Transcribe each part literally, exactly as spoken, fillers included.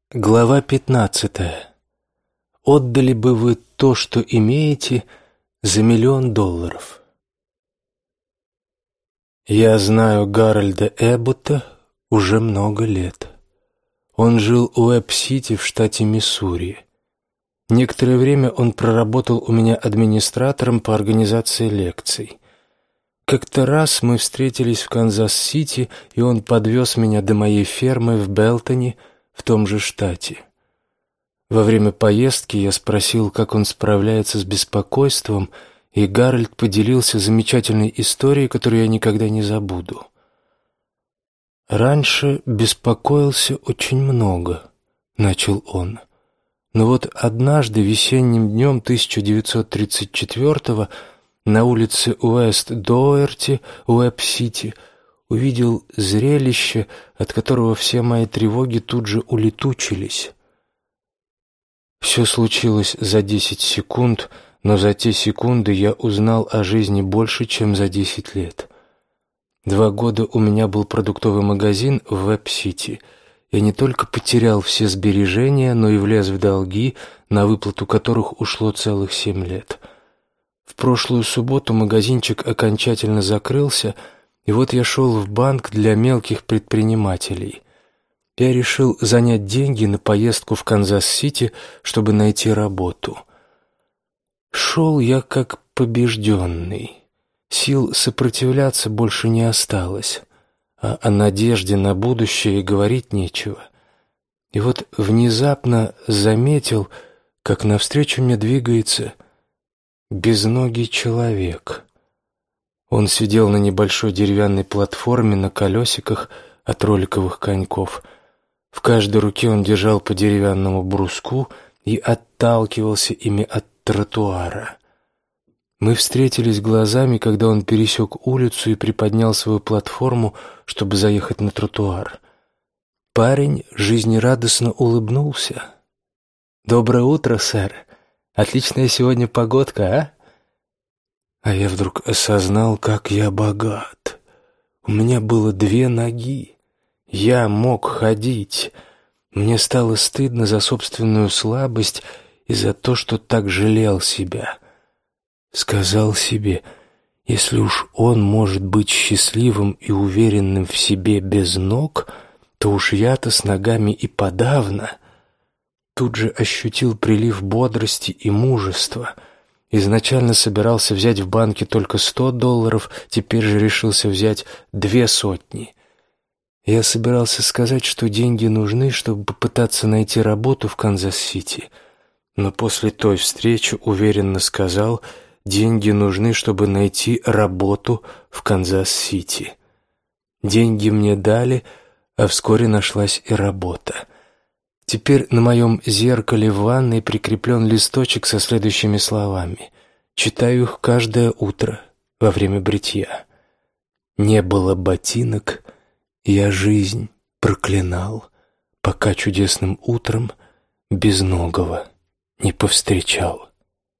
Глава пятнадцатая. Отдали бы вы то, что имеете, за миллион долларов? Я знаю Гарольда Эббота уже много лет. Он жил у Уэбб-Сити в штате Миссури. Некоторое время он проработал у меня администратором по организации лекций. Как-то раз мы встретились в Канзас-Сити, и он подвез меня до моей фермы в Белтоне, в том же штате. Во время поездки я спросил, как он справляется с беспокойством, и Гарольд поделился замечательной историей, которую я никогда не забуду. «Раньше беспокоился очень много», — начал он. «Но вот однажды весенним днем тысяча девятьсот тридцать четвёртого на улице Уэст-Доуэрти, Уэбб-Сити, увидел зрелище, от которого все мои тревоги тут же улетучились. Все случилось за десять секунд, но за те секунды я узнал о жизни больше, чем за десять лет. Два года у меня был продуктовый магазин в Уэбб-Сити. Я не только потерял все сбережения, но и влез в долги, на выплату которых ушло целых семь лет. В прошлую субботу магазинчик окончательно закрылся, и вот я шел в банк для мелких предпринимателей. Я решил занять деньги на поездку в Канзас-Сити, чтобы найти работу. Шел я как побежденный. Сил сопротивляться больше не осталось, а о надежде на будущее и говорить нечего. И вот внезапно заметил, как навстречу мне двигается безногий человек. Он сидел на небольшой деревянной платформе на колесиках от роликовых коньков. В каждой руке он держал по деревянному бруску и отталкивался ими от тротуара. Мы встретились глазами, когда он пересек улицу и приподнял свою платформу, чтобы заехать на тротуар. Парень жизнерадостно улыбнулся. «Доброе утро, сэр. Отличная сегодня погодка, а?» А я вдруг осознал, как я богат. У меня было две ноги. Я мог ходить. Мне стало стыдно за собственную слабость и за то, что так жалел себя. Сказал себе, если уж он может быть счастливым и уверенным в себе без ног, то уж я-то с ногами и подавно. Тут же ощутил прилив бодрости и мужества. Изначально собирался взять в банке только сто долларов, теперь же решился взять две сотни. Я собирался сказать, что деньги нужны, чтобы попытаться найти работу в Канзас-Сити, но после той встречи уверенно сказал, деньги нужны, чтобы найти работу в Канзас-Сити. Деньги мне дали, а вскоре нашлась и работа. Теперь на моем зеркале в ванной прикреплен листочек со следующими словами. Читаю их каждое утро во время бритья. «Не было ботинок, я жизнь проклинал, пока чудесным утром безногого не повстречал».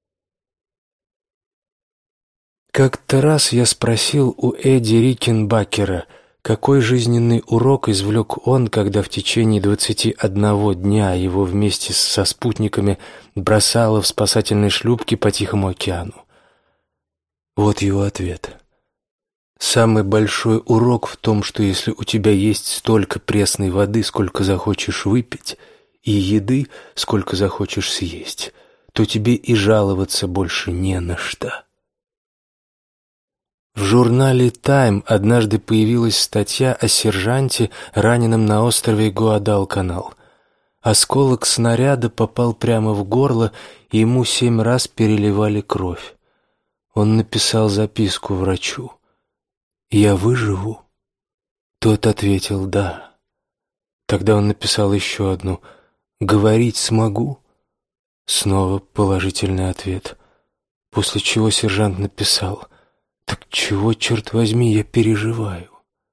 Как-то раз я спросил у Эдди Рикенбакера, какой жизненный урок извлек он, когда в течение двадцати одного дня его вместе со спутниками бросало в спасательной шлюпке по Тихому океану. Вот его ответ. Самый большой урок в том, что если у тебя есть столько пресной воды, сколько захочешь выпить, и еды, сколько захочешь съесть, то тебе и жаловаться больше не на что. В журнале «Тайм» однажды появилась статья о сержанте, раненом на острове Гуадалканал. Осколок снаряда попал прямо в горло, и ему семь раз переливали кровь. Он написал записку врачу. «Я выживу?» Тот ответил «да». Тогда он написал еще одну «Говорить смогу?» Снова положительный ответ. После чего сержант написал «Так чего, черт возьми, я переживаю?»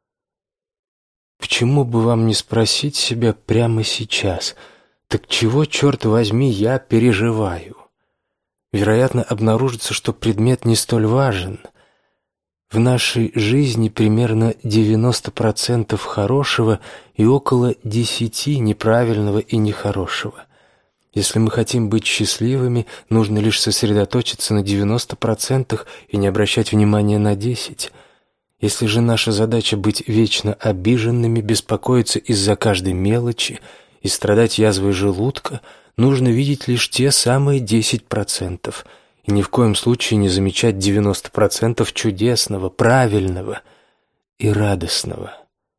Почему бы вам не спросить себя прямо сейчас, так чего, черт возьми, я переживаю? Вероятно, обнаружится, что предмет не столь важен. В нашей жизни примерно девяносто процентов хорошего и около десяти неправильного и нехорошего. Если мы хотим быть счастливыми, нужно лишь сосредоточиться на девяноста процентах и не обращать внимания на десять. Если же наша задача быть вечно обиженными, беспокоиться из-за каждой мелочи и страдать язвой желудка, нужно видеть лишь те самые десять процентов и ни в коем случае не замечать девяносто процентов чудесного, правильного и радостного.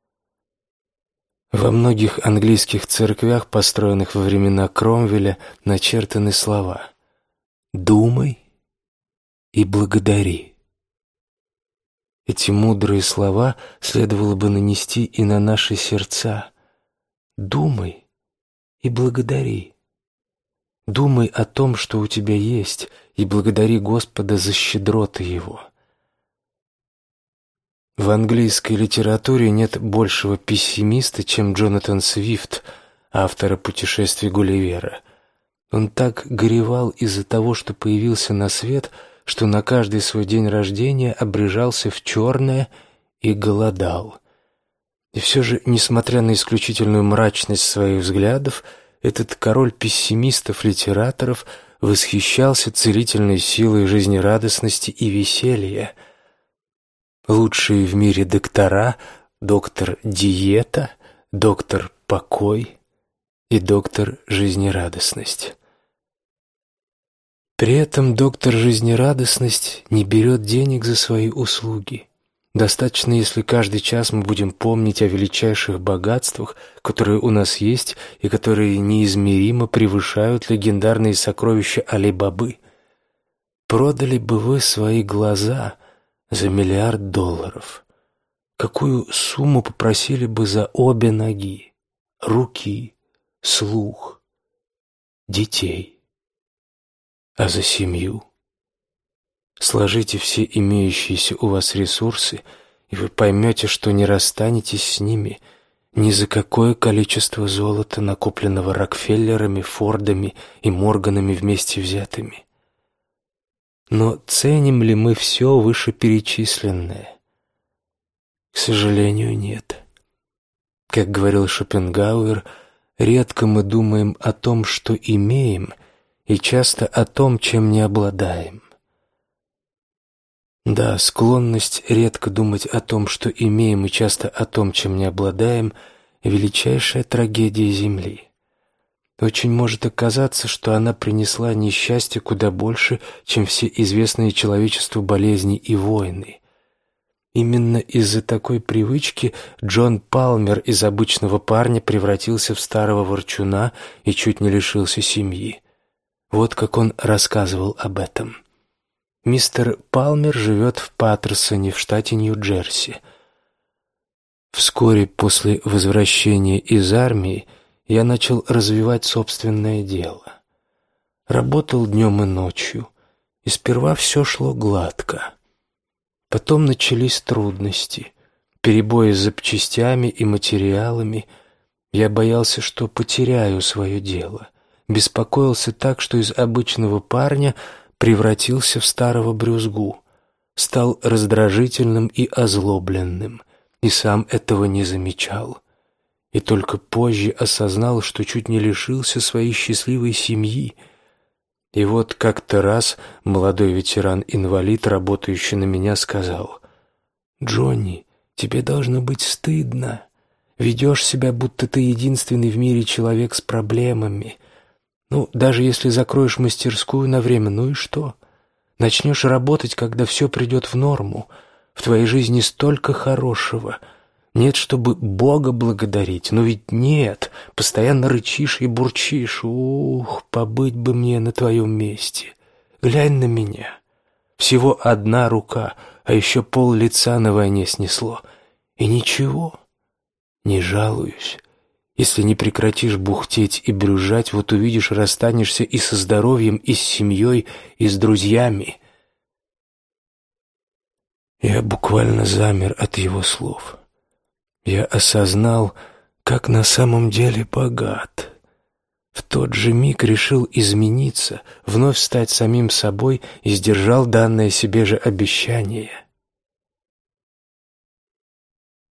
Во многих английских церквях, построенных во времена Кромвеля, начертаны слова «Думай и благодари». Эти мудрые слова следовало бы нанести и на наши сердца. Думай и благодари. Думай о том, что у тебя есть, и благодари Господа за щедроты Его. В английской литературе нет большего пессимиста, чем Джонатан Свифт, автора «Путешествий Гулливера». Он так горевал из-за того, что появился на свет, что на каждый свой день рождения обрежался в черное и голодал. И все же, несмотря на исключительную мрачность своих взглядов, этот король пессимистов-литераторов восхищался целительной силой жизнерадостности и веселья. Лучшие в мире доктора — доктор Диета, доктор Покой и доктор Жизнерадостность. При этом доктор Жизнерадостность не берет денег за свои услуги. Достаточно, если каждый час мы будем помнить о величайших богатствах, которые у нас есть и которые неизмеримо превышают легендарные сокровища Али-Бабы. Продали бы вы свои глаза за миллиард долларов? Какую сумму попросили бы за обе ноги, руки, слух, детей? А за семью? Сложите все имеющиеся у вас ресурсы, и вы поймете, что не расстанетесь с ними ни за какое количество золота, накопленного Рокфеллерами, Фордами и Морганами вместе взятыми. Но ценим ли мы все вышеперечисленное? К сожалению, нет. Как говорил Шопенгауэр, редко мы думаем о том, что имеем, и часто о том, чем не обладаем. Да, склонность редко думать о том, что имеем, и часто о том, чем не обладаем, величайшая трагедия Земли. Очень может оказаться, что она принесла несчастье куда больше, чем все известные человечеству болезни и войны. Именно из-за такой привычки Джон Палмер из обычного парня превратился в старого ворчуна и чуть не лишился семьи. Вот как он рассказывал об этом. Мистер Палмер живет в Паттерсоне в штате Нью-Джерси. Вскоре после возвращения из армии я начал развивать собственное дело. Работал днем и ночью, и сперва все шло гладко. Потом начались трудности, перебои с запчастями и материалами. Я боялся, что потеряю свое дело. Беспокоился так, что из обычного парня превратился в старого брюзгу, стал раздражительным и озлобленным, и сам этого не замечал. И только позже осознал, что чуть не лишился своей счастливой семьи. И вот как-то раз молодой ветеран-инвалид, работающий на меня, сказал: «Джонни, тебе должно быть стыдно. Ведешь себя, будто ты единственный в мире человек с проблемами. Ну, даже если закроешь мастерскую на время, ну и что? Начнешь работать, когда все придет в норму. В твоей жизни столько хорошего. Нет, чтобы Бога благодарить, но ведь нет. Постоянно рычишь и бурчишь. Ух, побыть бы мне на твоем месте. Глянь на меня. Всего одна рука, а еще пол лица на войне снесло. И ничего, не жалуюсь. Если не прекратишь бухтеть и брюзжать, вот увидишь, расстанешься и со здоровьем, и с семьей, и с друзьями». Я буквально замер от его слов. Я осознал, как на самом деле богат. В тот же миг решил измениться, вновь стать самим собой и сдержал данное себе же обещание.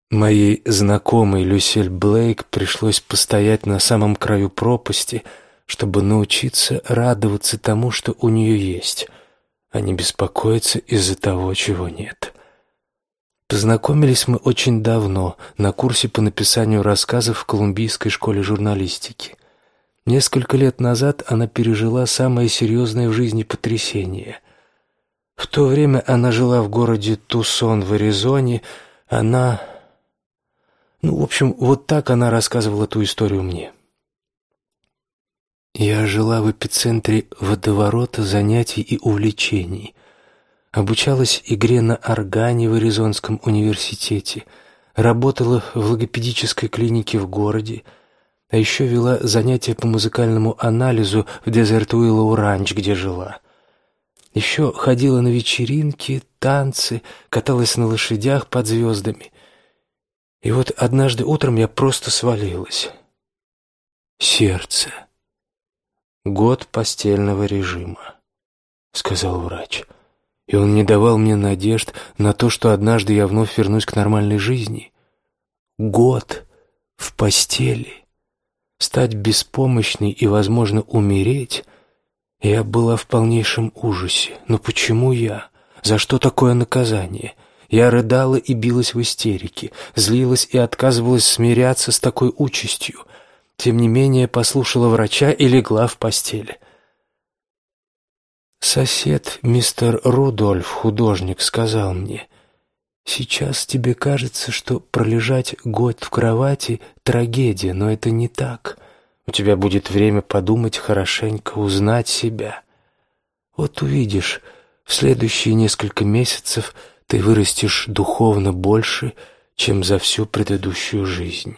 Моей знакомой Люсиль Блейк пришлось постоять на самом краю пропасти, чтобы научиться радоваться тому, что у нее есть, а не беспокоиться из-за того, чего нет. Познакомились мы очень давно, на курсе по написанию рассказов в Колумбийской школе журналистики. Несколько лет назад она пережила самое серьезное в жизни потрясение. В то время она жила в городе Тусон в Аризоне. Она... Ну, в общем, вот так она рассказывала ту историю мне. Я жила в эпицентре водоворота занятий и увлечений. Обучалась игре на органе в Аризонском университете, работала в логопедической клинике в городе, а еще вела занятия по музыкальному анализу в Дезерт Уиллоу Ранч, где жила. Еще ходила на вечеринки, танцы, каталась на лошадях под звездами. И вот однажды утром я просто свалилась. Сердце. Год постельного режима, сказал врач. И он не давал мне надежд на то, что однажды я вновь вернусь к нормальной жизни. Год в постели. Стать беспомощной и, возможно, умереть. Я была в полнейшем ужасе. Но почему я? За что такое наказание? Я рыдала и билась в истерике, злилась и отказывалась смиряться с такой участью. Тем не менее, послушала врача и легла в постель. Сосед, мистер Рудольф, художник, сказал мне: «Сейчас тебе кажется, что пролежать год в кровати — трагедия, но это не так. У тебя будет время подумать хорошенько, узнать себя. Вот увидишь, в следующие несколько месяцев ты вырастешь духовно больше, чем за всю предыдущую жизнь».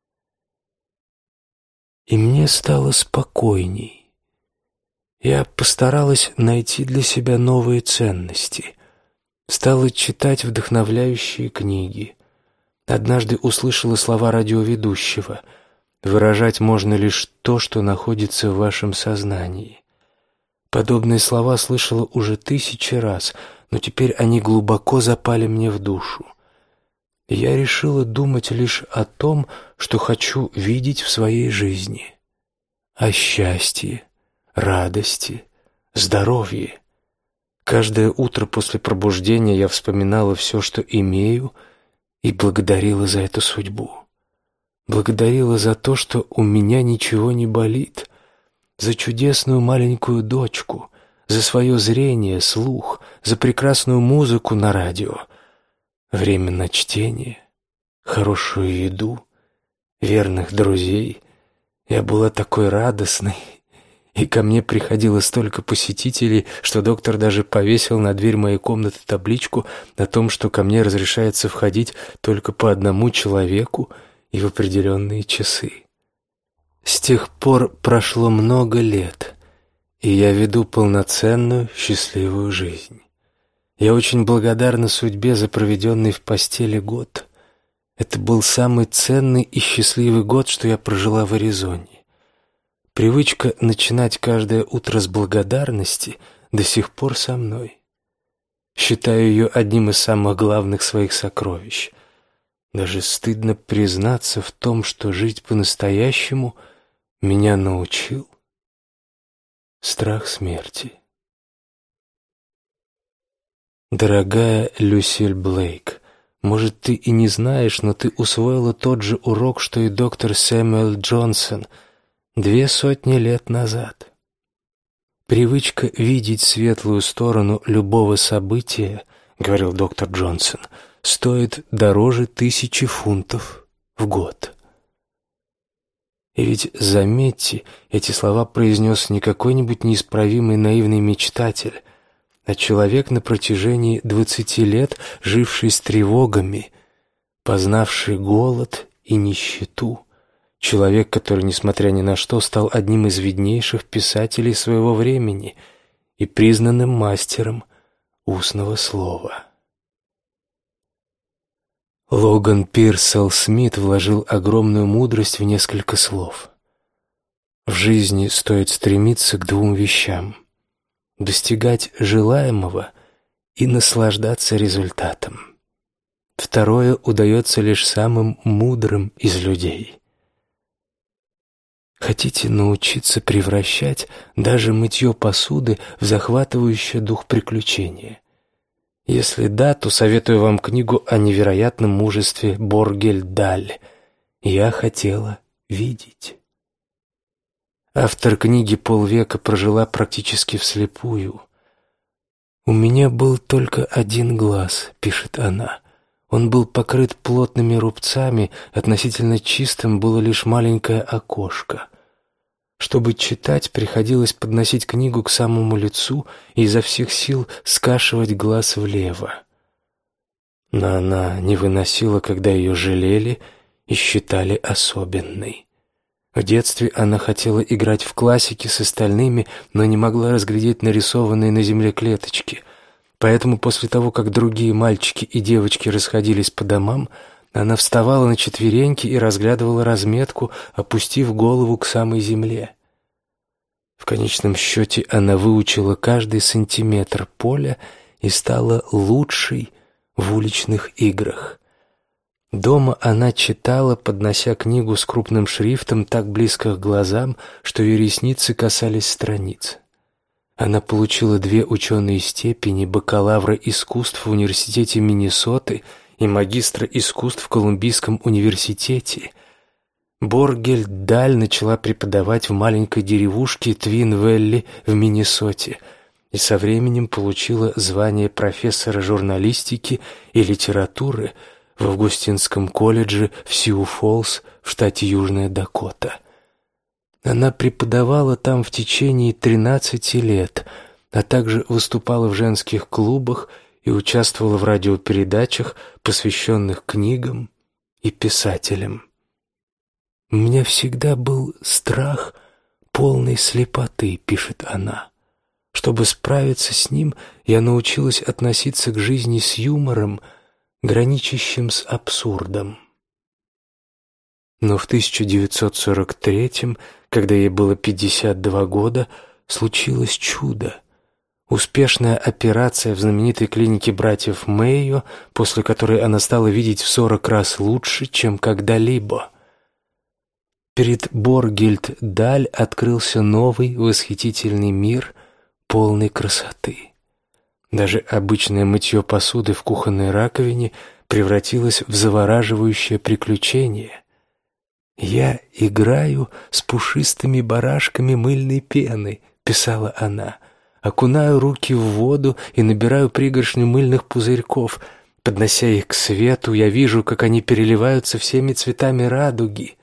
И мне стало спокойней. Я постаралась найти для себя новые ценности. Стала читать вдохновляющие книги. Однажды услышала слова радиоведущего: «Выражать можно лишь то, что находится в вашем сознании». Подобные слова слышала уже тысячи раз, но теперь они глубоко запали мне в душу. Я решила думать лишь о том, что хочу видеть в своей жизни. О счастье, радости, здоровье. Каждое утро после пробуждения я вспоминала все, что имею, и благодарила за эту судьбу. Благодарила за то, что у меня ничего не болит, за чудесную маленькую дочку, за свое зрение, слух, за прекрасную музыку на радио, время на чтение, хорошую еду, верных друзей. Я была такой радостной, и ко мне приходило столько посетителей, что доктор даже повесил на дверь моей комнаты табличку о том, что ко мне разрешается входить только по одному человеку и в определенные часы. С тех пор прошло много лет, и я веду полноценную, счастливую жизнь. Я очень благодарна судьбе за проведенный в постели год. Это был самый ценный и счастливый год, что я прожила в Аризоне. Привычка начинать каждое утро с благодарности до сих пор со мной. Считаю ее одним из самых главных своих сокровищ. Даже стыдно признаться в том, что жить по-настоящему меня научил страх смерти. Дорогая Люсиль Блейк, может, ты и не знаешь, но ты усвоила тот же урок, что и доктор Сэмюэл Джонсон две сотни лет назад. Привычка видеть светлую сторону любого события, говорил доктор Джонсон, стоит дороже тысячи фунтов в год. И ведь, заметьте, эти слова произнес не какой-нибудь неисправимый наивный мечтатель, а человек на протяжении двадцати лет, живший с тревогами, познавший голод и нищету, человек, который, несмотря ни на что, стал одним из виднейших писателей своего времени и признанным мастером устного слова. Логан Пирсел Смит вложил огромную мудрость в несколько слов. В жизни стоит стремиться к двум вещам: достигать желаемого и наслаждаться результатом. Второе удается лишь самым мудрым из людей. Хотите научиться превращать даже мытье посуды в захватывающее дух приключения? Если да, то советую вам книгу о невероятном мужестве Боргель-Даль «Я хотела видеть». Автор книги полвека прожила практически вслепую. «У меня был только один глаз», — пишет она. Он был покрыт плотными рубцами, относительно чистым было лишь маленькое окошко. Чтобы читать, приходилось подносить книгу к самому лицу и изо всех сил скашивать глаз влево. Но она не выносила, когда ее жалели и считали особенной. В детстве она хотела играть в классики с остальными, но не могла разглядеть нарисованные на земле клеточки. Поэтому после того, как другие мальчики и девочки расходились по домам, она вставала на четвереньки и разглядывала разметку, опустив голову к самой земле. В конечном счете она выучила каждый сантиметр поля и стала лучшей в уличных играх. Дома она читала, поднося книгу с крупным шрифтом так близко к глазам, что ее ресницы касались страниц. Она получила две ученые степени: бакалавра искусств в университете Миннесоты и магистра искусств в Колумбийском университете. Боргель-Даль начала преподавать в маленькой деревушке Твин-Вэлли в Миннесоте и со временем получила звание профессора журналистики и литературы в Августинском колледже в Сиу-Фоллс в штате Южная Дакота. Она преподавала там в течение тринадцати лет, а также выступала в женских клубах и участвовала в радиопередачах, посвященных книгам и писателям. «У меня всегда был страх полной слепоты», — пишет она. «Чтобы справиться с ним, я научилась относиться к жизни с юмором, граничащим с абсурдом». Но в тысяча девятьсот сорок третьем, когда ей было пятьдесят два года, случилось чудо. Успешная операция в знаменитой клинике братьев Мэйо, после которой она стала видеть в сорок раз лучше, чем когда-либо. Перед Боргельд-Даль открылся новый восхитительный мир полной красоты. Даже обычное мытье посуды в кухонной раковине превратилось в завораживающее приключение. «Я играю с пушистыми барашками мыльной пены», — писала она, «окунаю руки в воду и набираю пригоршню мыльных пузырьков. Поднося их к свету, я вижу, как они переливаются всеми цветами радуги».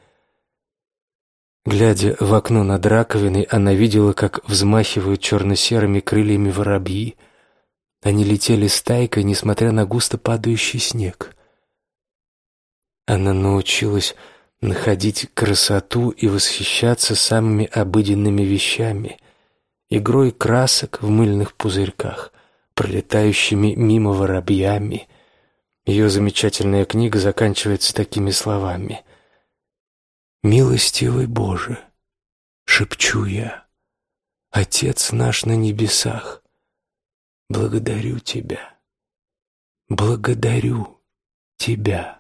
Глядя в окно над раковиной, она видела, как взмахивают черно-серыми крыльями воробьи. Они летели стайкой, несмотря на густо падающий снег. Она научилась находить красоту и восхищаться самыми обыденными вещами: игрой красок в мыльных пузырьках, пролетающими мимо воробьями. Ее замечательная книга заканчивается такими словами: «Милостивый Боже, шепчу я, Отец наш на небесах, благодарю Тебя, благодарю Тебя».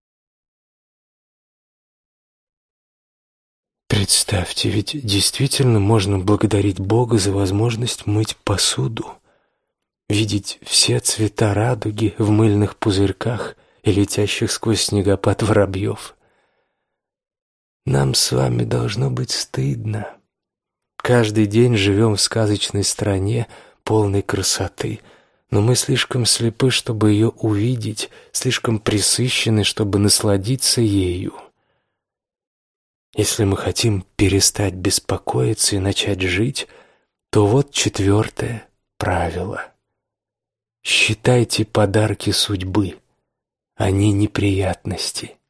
Представьте, ведь действительно можно благодарить Бога за возможность мыть посуду, видеть все цвета радуги в мыльных пузырьках и летящих сквозь снегопад воробьев. Нам с вами должно быть стыдно. Каждый день живем в сказочной стране, полной красоты, но мы слишком слепы, чтобы ее увидеть, слишком пресыщены, чтобы насладиться ею. Если мы хотим перестать беспокоиться и начать жить, то вот четвертое правило. Считайте подарки судьбы, а не неприятности.